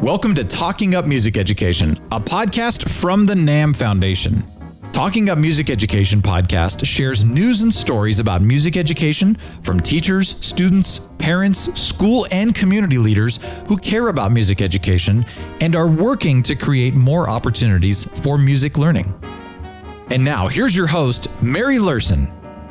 Welcome to Talking Up Music Education, a podcast from the NAMM Foundation. Talking Up Music Education podcast shares news and stories about music education from teachers, students, parents, school, and community leaders who care about music education and are working to create more opportunities for music learning. And now, here's your host, Mary Lerson.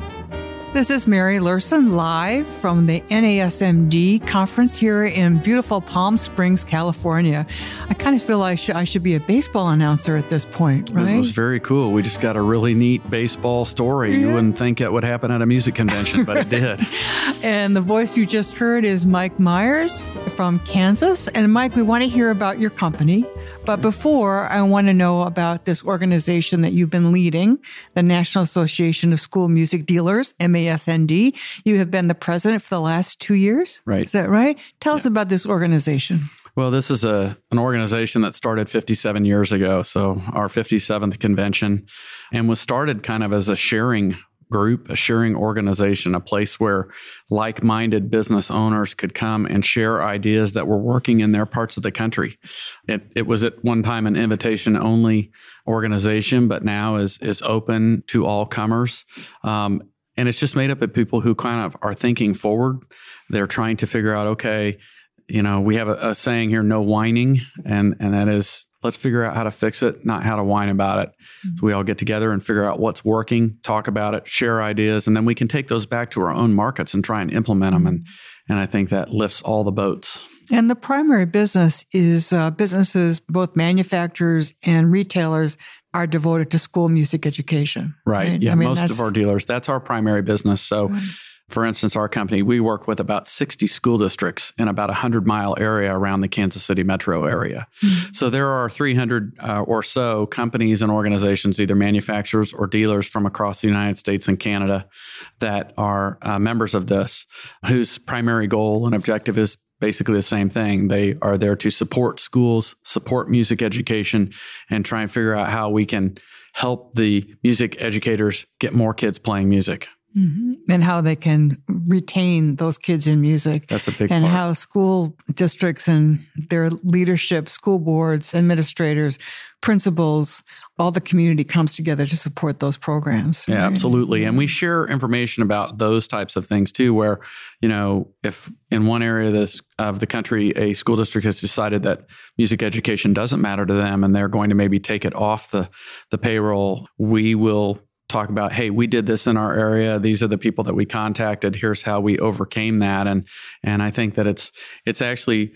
This is Mary Lerson, live from the NASMD conference here in beautiful Palm Springs, California. I kind of feel like I should be a baseball announcer at this point, right? It was very cool. We just got a really neat baseball story. You wouldn't think it would happen at a music convention, but it did. And the voice you just heard is Mike Myers from Kansas. And Mike, we want to hear about your company. But before, I want to know about this organization that you've been leading, the National Association of School Music Dealers, NASMD. You have been the president for the last 2 years? Right. Is that right? Tell us about this organization. Well, this is an organization that started 57 years ago, so our 57th convention, and was started kind of as a sharing group, a sharing organization, a place where like-minded business owners could come and share ideas that were working in their parts of the country. It was at one time an invitation-only organization, but now is open to all comers. And it's just made up of people who kind of are thinking forward. They're trying to figure out, okay, you know, we have a saying here, no whining, and that is, let's figure out how to fix it, not how to whine about it. Mm-hmm. So we all get together and figure out what's working, talk about it, share ideas, and then we can take those back to our own markets and try and implement them. And I think that lifts all the boats. And the primary business is businesses, both manufacturers and retailers, are devoted to school music education. Right. Yeah, I mean, most of our dealers, that's our primary business. So for instance, our company, we work with about 60 school districts in about a 100-mile area around the Kansas City metro area. Mm-hmm. So there are 300 or so companies and organizations, either manufacturers or dealers from across the United States and Canada that are members of this, whose primary goal and objective is basically the same thing. They are there to support schools, support music education, and try and figure out how we can help the music educators get more kids playing music. Mm-hmm. And how they can retain those kids in music. That's a big and part. How school districts and their leadership, school boards, administrators, principals, all the community comes together to support those programs. Yeah, right? absolutely. And we share information about those types of things too, where, you know, if in one area of the country, a school district has decided that music education doesn't matter to them and they're going to maybe take it off the payroll, we will talk about, hey, we did this in our area. These are the people that we contacted. Here's how we overcame that. And I think that it's actually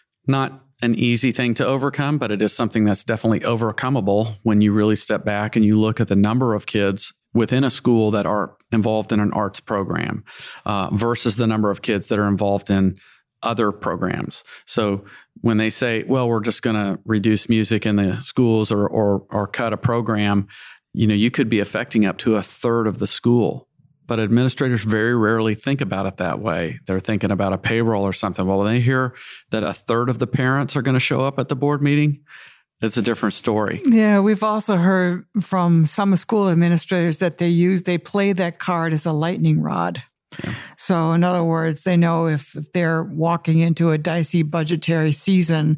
not an easy thing to overcome, but it is something that's definitely overcomable when you really step back and you look at the number of kids within a school that are involved in an arts program versus the number of kids that are involved in other programs. So when they say, well, we're just going to reduce music in the schools or cut a program, you know, you could be affecting up to a third of the school. But administrators very rarely think about it that way. They're thinking about a payroll or something. Well, when they hear that a third of the parents are going to show up at the board meeting, it's a different story. Yeah, we've also heard from some school administrators that they play that card as a lightning rod. Yeah. So in other words, they know if they're walking into a dicey budgetary season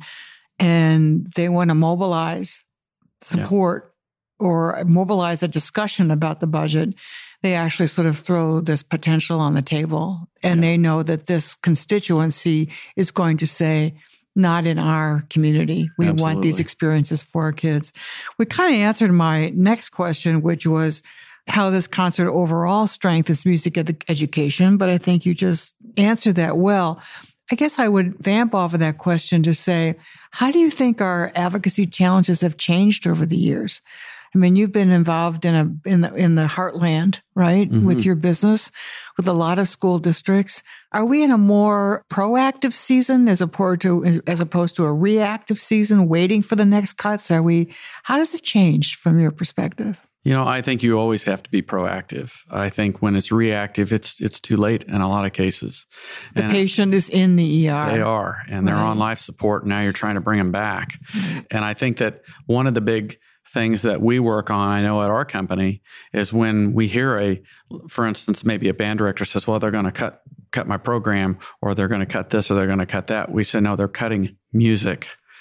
and they want to mobilize support or mobilize a discussion about the budget, they actually sort of throw this potential on the table. And they know that this constituency is going to say, not in our community. We want these experiences for our kids. We kind of answered my next question, which was how this concert overall strengthens music education. But I think you just answered that well. I guess I would vamp off of that question to say, how do you think our advocacy challenges have changed over the years? I mean, you've been involved in the heartland, right? Mm-hmm. With your business, with a lot of school districts. Are we in a more proactive season as opposed to a reactive season, waiting for the next cuts? How does it change from your perspective? You know, I think you always have to be proactive. I think when it's reactive, it's too late in a lot of cases. The patient is in the ER. They are, and they're on life support. And now you're trying to bring them back. Right. And I think that one of the big things that we work on, I know at our company, is when we hear for instance, maybe a band director says, well, they're going to cut my program, or they're going to cut this, or they're going to cut that. We say, no, they're cutting music.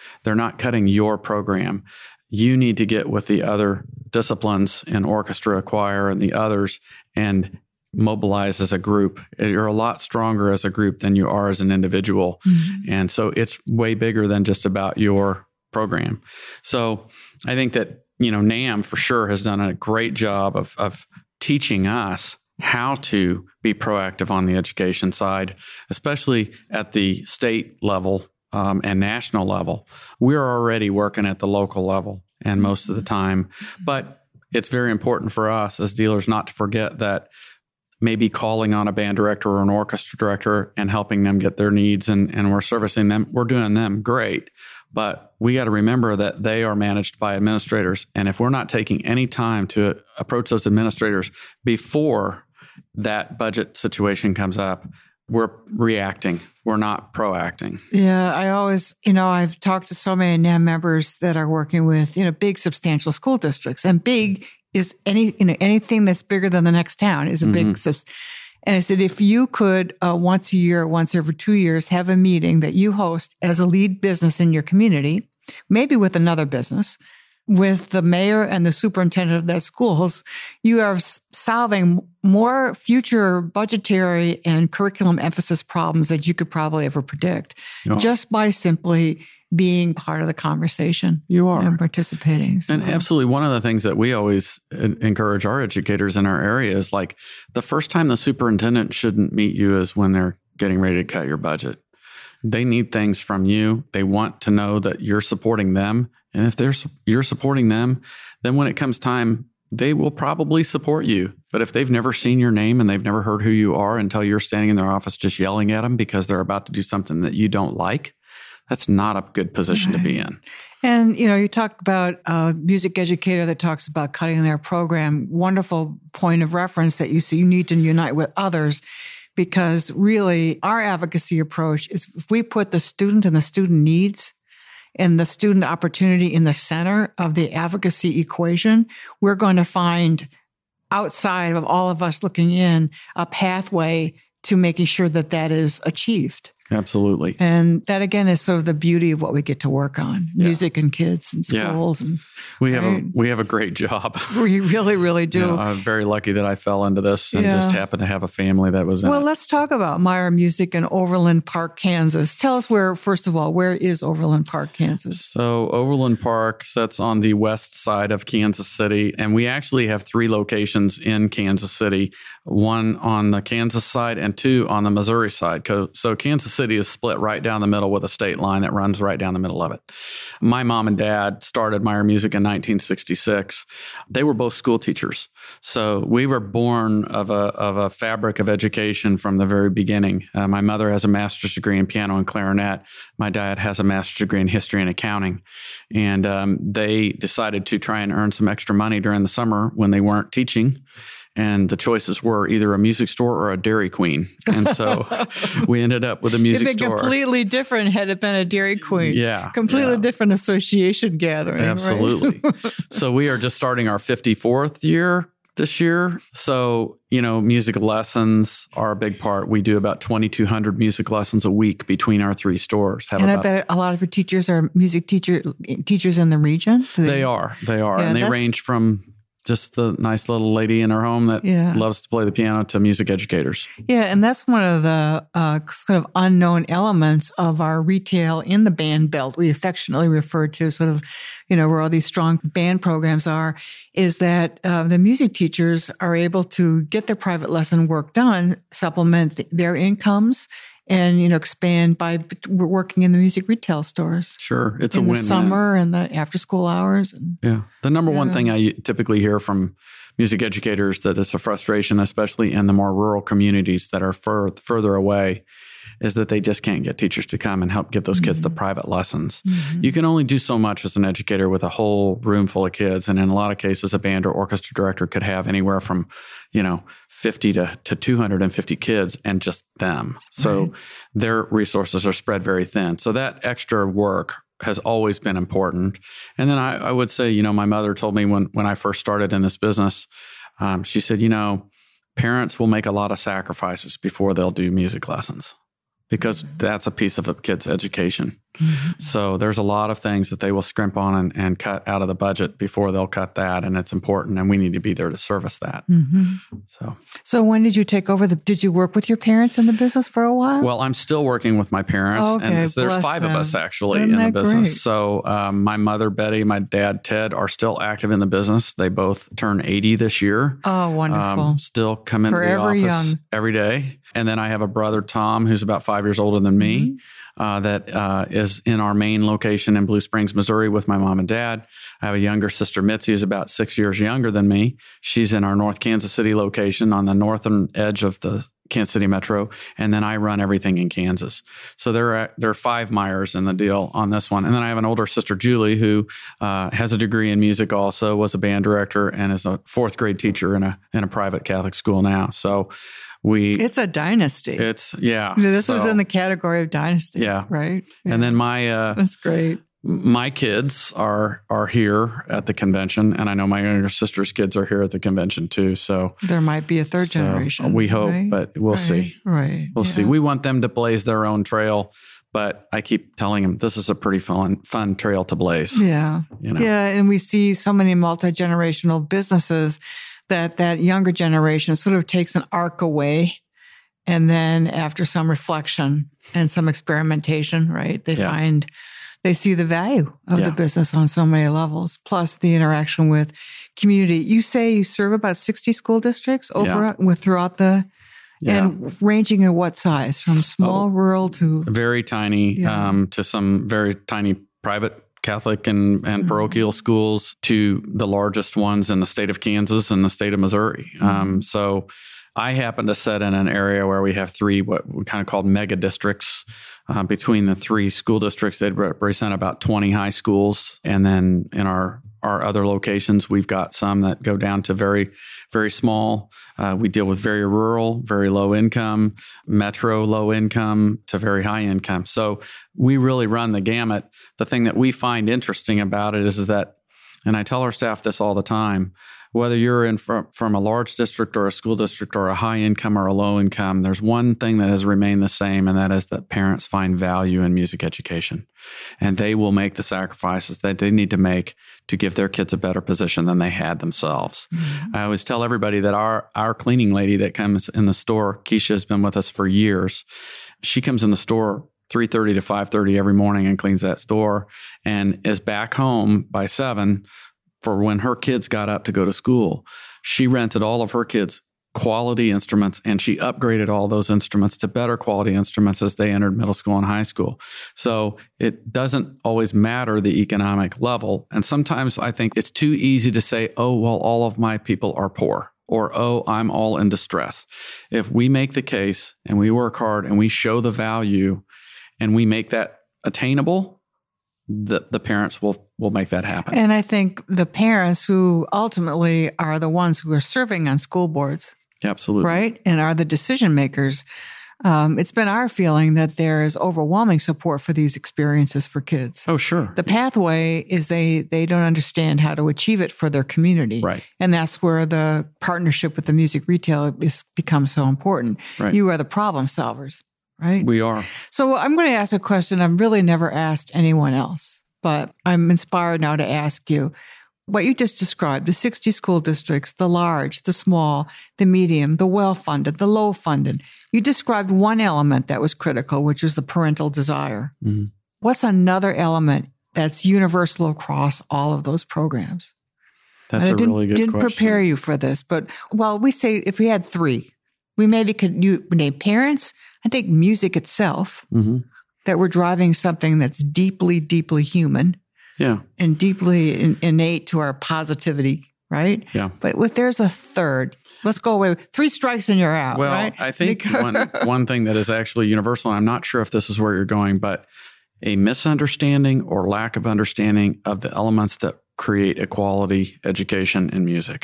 They're not cutting your program. You need to get with the other disciplines in orchestra, choir, and the others and mobilize as a group. You're a lot stronger as a group than you are as an individual. And so it's way bigger than just about your program. So I think that, NAMM for sure has done a great job of teaching us how to be proactive on the education side, especially at the state level and national level. We're already working at the local level and most of the time, but it's very important for us as dealers not to forget that maybe calling on a band director or an orchestra director and helping them get their needs and we're servicing them, we're doing them great. But we got to remember that they are managed by administrators. And if we're not taking any time to approach those administrators before that budget situation comes up, we're reacting. We're not proacting. Yeah, I always, I've talked to so many NAMM members that are working with, big, substantial school districts. And big is anything that's bigger than the next town is a big. And I said, if you could once a year, once every 2 years, have a meeting that you host as a lead business in your community, maybe with another business, with the mayor and the superintendent of that schools, you are solving more future budgetary and curriculum emphasis problems that you could probably ever predict just by simply being part of the conversation. You are. And participating. So. And absolutely. One of the things that we always encourage our educators in our area is like the first time the superintendent shouldn't meet you is when they're getting ready to cut your budget. They need things from you. They want to know that you're supporting them. And if you're supporting them, then when it comes time, they will probably support you. But if they've never seen your name and they've never heard who you are until you're standing in their office just yelling at them because they're about to do something that you don't like, that's not a good position to be in. And, you talk about a music educator that talks about cutting their program. Wonderful point of reference that you see you need to unite with others, because really our advocacy approach is if we put the student and the student needs and the student opportunity in the center of the advocacy equation, we're going to find outside of all of us looking in a pathway to making sure that that is achieved. Absolutely. And that, again, is sort of the beauty of what we get to work on, music and kids and schools. And we have a great job. We really, really do. I'm very lucky that I fell into this and just happened to have a family that was in it. Well, let's talk about Meyer Music in Overland Park, Kansas. Tell us first of all, where is Overland Park, Kansas? So Overland Park sits on the west side of Kansas City, and we actually have 3 locations in Kansas City, 1 on the Kansas side and 2 on the Missouri side. So Kansas City is split right down the middle with a state line that runs right down the middle of it. My mom and dad started Meyer Music in 1966. They were both school teachers. So we were born of a fabric of education from the very beginning. My mother has a master's degree in piano and clarinet. My dad has a master's degree in history and accounting. And they decided to try and earn some extra money during the summer when they weren't teaching. And the choices were either a music store or a Dairy Queen. And so we ended up with a music store. It'd been completely different had it been a Dairy Queen. Yeah. Completely different association gathering. Absolutely. Right? So we are just starting our 54th year this year. So, music lessons are a big part. We do about 2,200 music lessons a week between our 3 stores. I bet a lot of your teachers are music teachers in the region? They are. Yeah, and they range from just the nice little lady in her home that loves to play the piano to music educators. Yeah, and that's one of the sort of unknown elements of our retail in the band belt. We affectionately refer to sort of, where all these strong band programs are, is that the music teachers are able to get their private lesson work done, supplement their incomes, and, expand by working in the music retail stores. Sure. It's a win-win. In the summer and the after-school hours. The number one thing I typically hear from music educators that is a frustration, especially in the more rural communities that are further away, is that they just can't get teachers to come and help give those kids the private lessons. You can only do so much as an educator with a whole room full of kids. And in a lot of cases, a band or orchestra director could have anywhere from, 50 to 250 kids and just them. So their resources are spread very thin. So that extra work has always been important. And then I would say, my mother told me when I first started in this business, she said, parents will make a lot of sacrifices before they'll do music lessons. because that's a piece of a kid's education. Mm-hmm. So there's a lot of things that they will scrimp on and cut out of the budget before they'll cut that. And it's important. And we need to be there to service that. Mm-hmm. So when did you take over? Did you work with your parents in the business for a while? Well, I'm still working with my parents. Okay, and there's 5 of us actually in the business. Great? So my mother, Betty, my dad, Ted, are still active in the business. They both turn 80 this year. Oh, wonderful. Still come into the office every day. And then I have a brother, Tom, who's about 5 years older than me, that is in our main location in Blue Springs, Missouri with my mom and dad. I have a younger sister, Mitzi, who's about 6 years younger than me. She's in our North Kansas City location on the northern edge of the Kansas City Metro. And then I run everything in Kansas. So there are 5 Myers in the deal on this one. And then I have an older sister, Julie, who has a degree in music also, was a band director, and is a 4th grade teacher in a private Catholic school now. So it's a dynasty. This was in the category of dynasty. Yeah. Right. Yeah. And then that's great. My kids are here at the convention, and I know my younger sister's kids are here at the convention too. So there might be a 3rd generation. We hope, but we'll see. Right. We'll see. We want them to blaze their own trail, but I keep telling them this is a pretty fun trail to blaze. Yeah. Yeah. And we see so many multi-generational businesses that younger generation sort of takes an arc away. And then after some reflection and some experimentation, right, they see the value of the business on so many levels, plus the interaction with community. You say you serve about 60 school districts throughout the, and ranging in what size, from small, rural to very tiny, to some very tiny private Catholic and parochial schools to the largest ones in the state of Kansas and the state of Missouri. So I happen to sit in an area where we have 3, what we kind of called mega districts. Between the 3 school districts, they represent about 20 high schools. And then in our other locations, we've got some that go down to very, very small. We deal with very rural, very low income, metro low income to very high income. So we really run the gamut. The thing that we find interesting about it is that, and I tell our staff this all the time, whether you're in from a large district or a school district or a high income or a low income, there's one thing that has remained the same, and that is that parents find value in music education. And they will make the sacrifices that they need to make to give their kids a better position than they had themselves. Mm-hmm. I always tell everybody that our cleaning lady that comes in the store, Keisha, has been with us for years. She comes in the store 3:30 to 5:30 every morning and cleans that store and is back home by 7 for when her kids got up to go to school. She rented all of her kids quality instruments, and she upgraded all those instruments to better quality instruments as they entered middle school and high school. So it doesn't always matter the economic level. And sometimes I think it's too easy to say, oh, well, all of my people are poor, or, oh, I'm all in distress. If we make the case and we work hard and we show the value and we make that attainable, the parents will make that happen. And I think the parents who ultimately are the ones who are serving on school boards. Absolutely. Right? And are the decision makers. It's been our feeling that there is overwhelming support for these experiences for kids. Oh, sure. The pathway is they don't understand how to achieve it for their community. Right. And that's where the partnership with the music retailer becomes so important. Right. You are the problem solvers. Right? We are. So I'm going to ask a question I've really never asked anyone else, but I'm inspired now to ask you. What you just described, the 60 school districts, the large, the small, the medium, the well-funded, the low-funded. You described one element that was critical, which was the parental desire. Mm-hmm. What's another element that's universal across all of those programs? That's a really good question. Didn't prepare you for this, but we say if we had 3, we maybe could name parents. I think music itself, that we're driving something that's deeply, deeply human. Yeah. And deeply innate to our positivity, right? Yeah. But if there's a third, let's go away with 3 strikes and you're out, well, right? I think one thing that is actually universal, and I'm not sure if this is where you're going, but a misunderstanding or lack of understanding of the elements that create a quality education in music.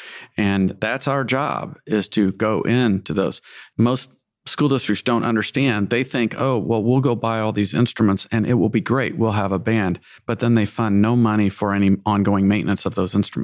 And that's our job, is to go into those. Most school districts don't understand. They think, oh, well, we'll go buy all these instruments and it will be great. We'll have a band. But then they fund no money for any ongoing maintenance of those instruments.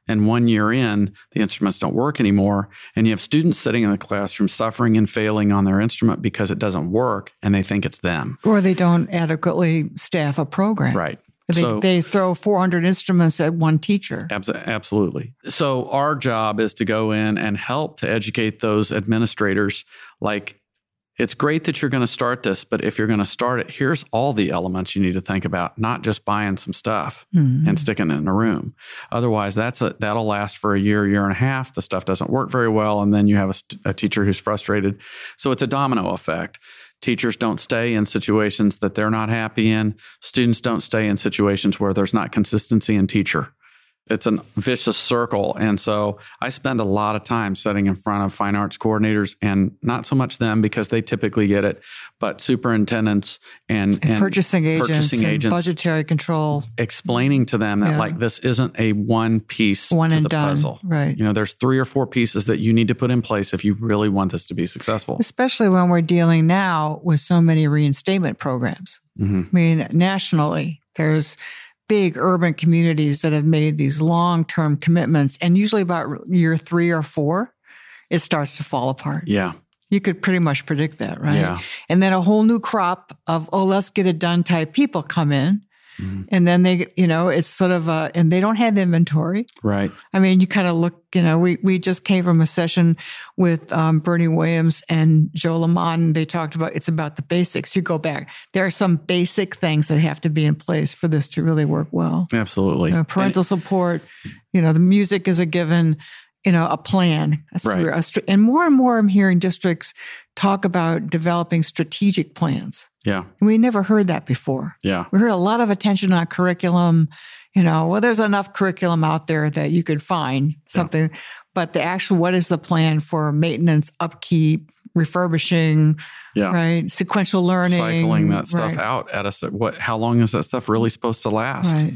And 1 year in, the instruments don't work anymore. And you have students sitting in the classroom suffering and failing on their instrument because it doesn't work and they think it's them. Or they don't adequately staff a program. Right. They throw 400 instruments at one teacher. Absolutely. So our job is to go in and help to educate those administrators. Like, it's great that you're going to start this, but if you're going to start it, here's all the elements you need to think about, not just buying some stuff and sticking it in a room. Otherwise, that'll last for a year and a half. The stuff doesn't work very well, and then you have a teacher who's frustrated. So it's a domino effect. Teachers don't stay in situations that they're not happy in. Students don't stay in situations where there's not consistency in teacher. It's a vicious circle. And so I spend a lot of time sitting in front of fine arts coordinators, and not so much them because they typically get it, but superintendents and purchasing agents and budgetary control. Explaining to them that like this isn't a one piece to the puzzle. Right. You know, there's 3 or 4 pieces that you need to put in place if you really want this to be successful. Especially when we're dealing now with so many reinstatement programs. I mean, nationally, there's big urban communities that have made these long-term commitments, and usually about year 3 or 4, it starts to fall apart. Yeah. You could pretty much predict that, right? Yeah. And then a whole new crop of, let's get it done type people come in. And then they, it's sort of and they don't have inventory. Right. I mean, you kind of look, we just came from a session with Bernie Williams and Joe Lamont. They talked about, it's about the basics. You go back. There are some basic things that have to be in place for this to really work well. Absolutely. Parental support, the music is a given, a plan. Right. And more I'm hearing districts talk about developing strategic plans. Yeah. We never heard that before. Yeah. We heard a lot of attention on curriculum. There's enough curriculum out there that you could find something, but the actual, what is the plan for maintenance, upkeep, refurbishing, right? Sequential learning. Cycling that stuff out at us. How long is that stuff really supposed to last? Right.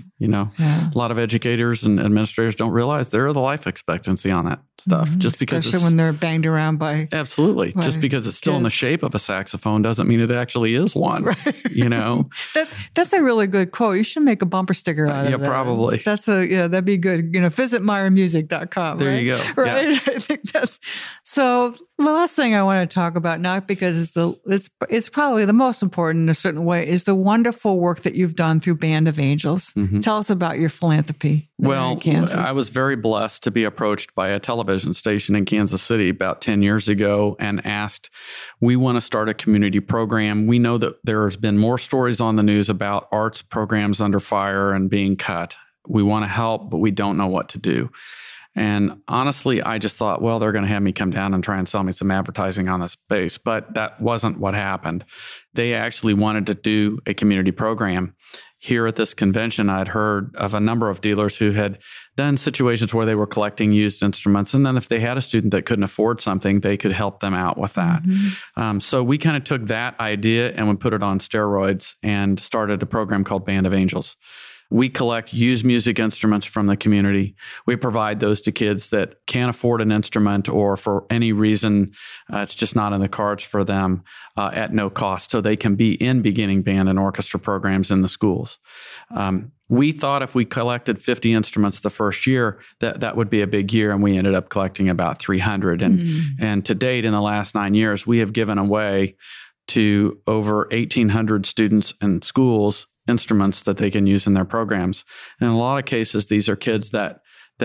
A lot of educators and administrators don't realize there is the life expectancy on that stuff. Just because especially when they're banged around by. Absolutely. Just because it's still in the shape of a saxophone doesn't mean it actually is one. Right. That's a really good quote. You should make a bumper sticker out of that. Yeah, probably. That'd be good. Visit MeyerMusic.com. There you go. Right. Yeah. I think that's so. The last thing I want to talk about, not because it's probably the most important in a certain way, is the wonderful work that you've done through Band of Angels. Tell us about your philanthropy. Well, I was very blessed to be approached by a television station in Kansas City about 10 years ago and asked, we want to start a community program. We know that there has been more stories on the news about arts programs under fire and being cut. We want to help, but we don't know what to do. And honestly, I just thought, well, they're going to have me come down and try and sell me some advertising on this space. But that wasn't what happened. They actually wanted to do a community program. Here at this convention, I'd heard of a number of dealers who had done situations where they were collecting used instruments. And then if they had a student that couldn't afford something, they could help them out with that. So we kind of took that idea and we put it on steroids and started a program called Band of Angels. We collect used music instruments from the community. We provide those to kids that can't afford an instrument or for any reason it's just not in the cards for them at no cost. So they can be in beginning band and orchestra programs in the schools. We thought if we collected 50 instruments the first year, that would be a big year, and we ended up collecting about 300. And to date, in the last 9 years, we have given away to over 1,800 students and schools instruments that they can use in their programs. And in a lot of cases, these are kids that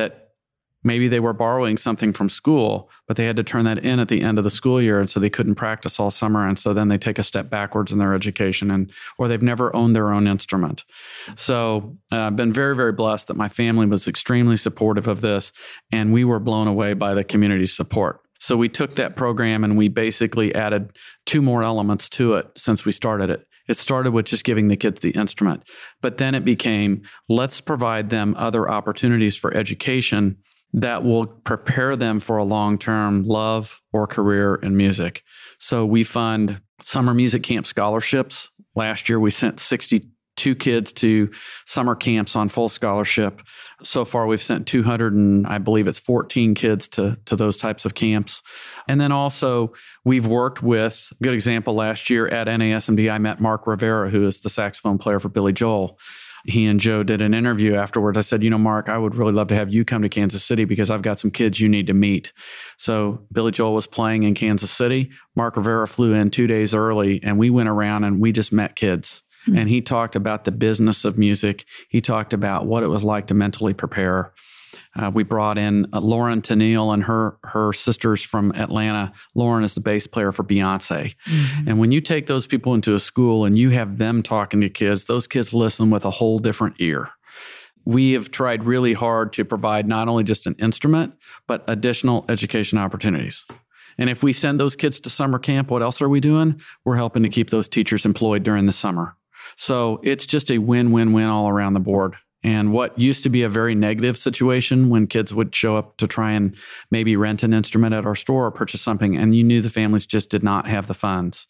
maybe they were borrowing something from school, but they had to turn that in at the end of the school year, and so they couldn't practice all summer, and so then they take a step backwards in their education, or they've never owned their own instrument. So I've been very, very blessed that my family was extremely supportive of this, and we were blown away by the community support. So we took that program and we basically added 2 more elements to it since we started it. It started with just giving the kids the instrument, but then it became, let's provide them other opportunities for education that will prepare them for a long-term love or career in music. So we fund summer music camp scholarships. Last year, we sent 62 kids to summer camps on full scholarship. So far, we've sent 200 and I believe it's 14 kids to those types of camps. And then also, we've worked with, a good example, last year at NASMD, I met Mark Rivera, who is the saxophone player for Billy Joel. he and Joe did an interview afterwards. I said, Mark, I would really love to have you come to Kansas City because I've got some kids you need to meet. So Billy Joel was playing in Kansas City. Mark Rivera flew in 2 days early, and we went around and we just met kids. And he talked about the business of music. He talked about what it was like to mentally prepare. We brought in Lauren Tennille and her sisters from Atlanta. Lauren is the bass player for Beyonce. Mm-hmm. And when you take those people into a school and you have them talking to kids, those kids listen with a whole different ear. We have tried really hard to provide not only just an instrument, but additional education opportunities. And if we send those kids to summer camp, what else are we doing? We're helping to keep those teachers employed during the summer. So it's just a win-win-win all around the board. And what used to be a very negative situation when kids would show up to try and maybe rent an instrument at our store or purchase something, and you knew the families just did not have the funds,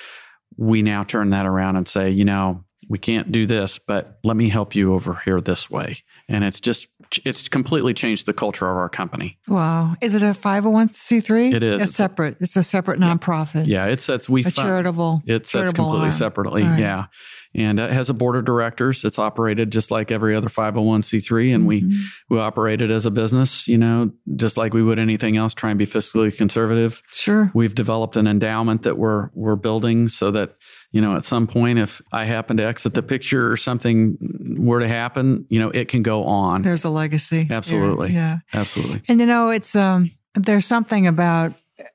we now turn that around and say, we can't do this, but let me help you over here this way. And it's completely changed the culture of our company. Wow. Is it a 501c3? It is. It's a separate nonprofit. Yeah, it sets charitable. It sets completely arm. Separately. Right. Yeah. And it has a board of directors. It's operated just like every other 501c3. And we operate it as a business, just like we would anything else, try and be fiscally conservative. Sure. We've developed an endowment that we're building so that, at some point, if I happen to exit the picture or something were to happen, it can go on. There's a legacy. Absolutely. Yeah. Absolutely. And, it's, there's something about,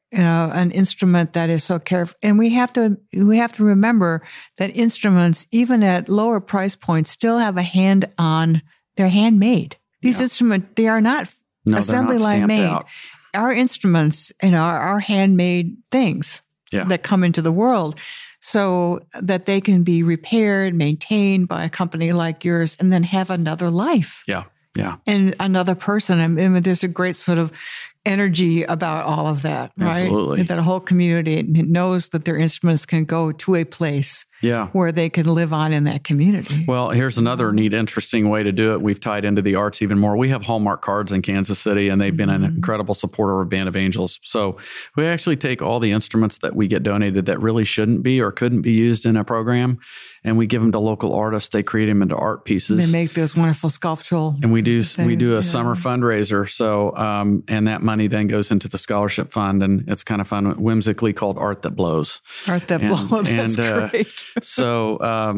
an instrument that is so careful. And we have to remember that instruments, even at lower price points, still have a hand on, they're handmade. These instruments, they are not assembly line made. Out. Our instruments are handmade things that come into the world so that they can be repaired, maintained by a company like yours, and then have another life. Yeah. Yeah. And another person. I mean, there's a great sort of energy about all of that, right? Absolutely. That whole community knows that their instruments can go to a place where they can live on in that community. Well, here's another neat, interesting way to do it. We've tied into the arts even more. We have Hallmark cards in Kansas City, and they've been an incredible supporter of Band of Angels. So we actually take all the instruments that we get donated that really shouldn't be or couldn't be used in a program, and we give them to local artists. They create them into art pieces. They make those wonderful sculptural and we do a summer fundraiser. So and that money then goes into the scholarship fund, and it's kind of fun, whimsically called Art That Blows. Art That Blows. That's great. So,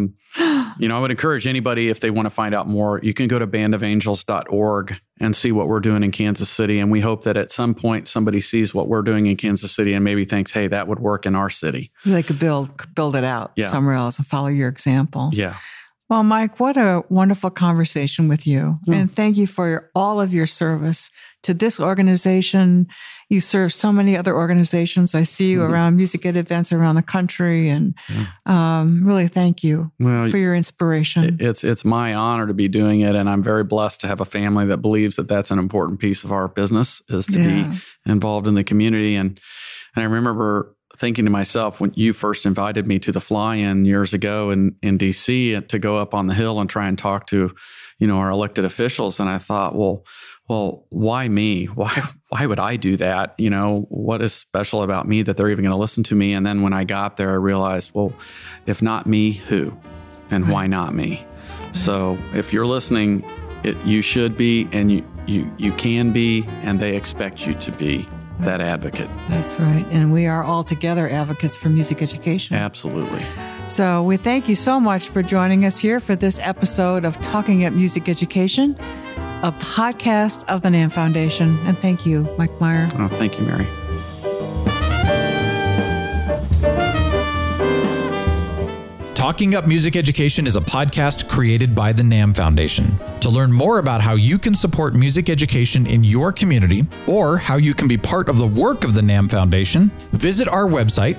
I would encourage anybody, if they want to find out more, you can go to bandofangels.org and see what we're doing in Kansas City. And we hope that at some point somebody sees what we're doing in Kansas City and maybe thinks, hey, that would work in our city. They could build it out somewhere else and follow your example. Yeah. Well, Mike, what a wonderful conversation with you. And thank you for all of your service to this organization. You serve so many other organizations. I see you around music ed events around the country. And really thank you for your inspiration. It's my honor to be doing it. And I'm very blessed to have a family that believes that that's an important piece of our business, is to be involved in the community. And I remember thinking to myself, when you first invited me to the fly-in years ago in D.C. to go up on the Hill and try and talk to, our elected officials, and I thought, well, why me? Why would I do that? What is special about me that they're even going to listen to me? And then when I got there, I realized, well, if not me, who? And why not me? So if you're listening, you should be, and you can be, and they expect you to be that advocate. That's right. And we are all together advocates for music education. Absolutely. So we thank you so much for joining us here for this episode of Talking Up Music Education, a podcast of the NAMM Foundation. And thank you, Mike Meyer. Oh, thank you, Mary. Talking Up Music Education is a podcast created by the NAMM Foundation. To learn more about how you can support music education in your community or how you can be part of the work of the NAMM Foundation, visit our website,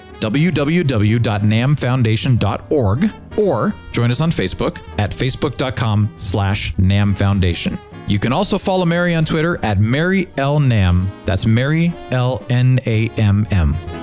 www.nammfoundation.org, or join us on Facebook at facebook.com/NAMM Foundation. You can also follow Mary on Twitter at Mary L. Namm. That's Mary L. Namm.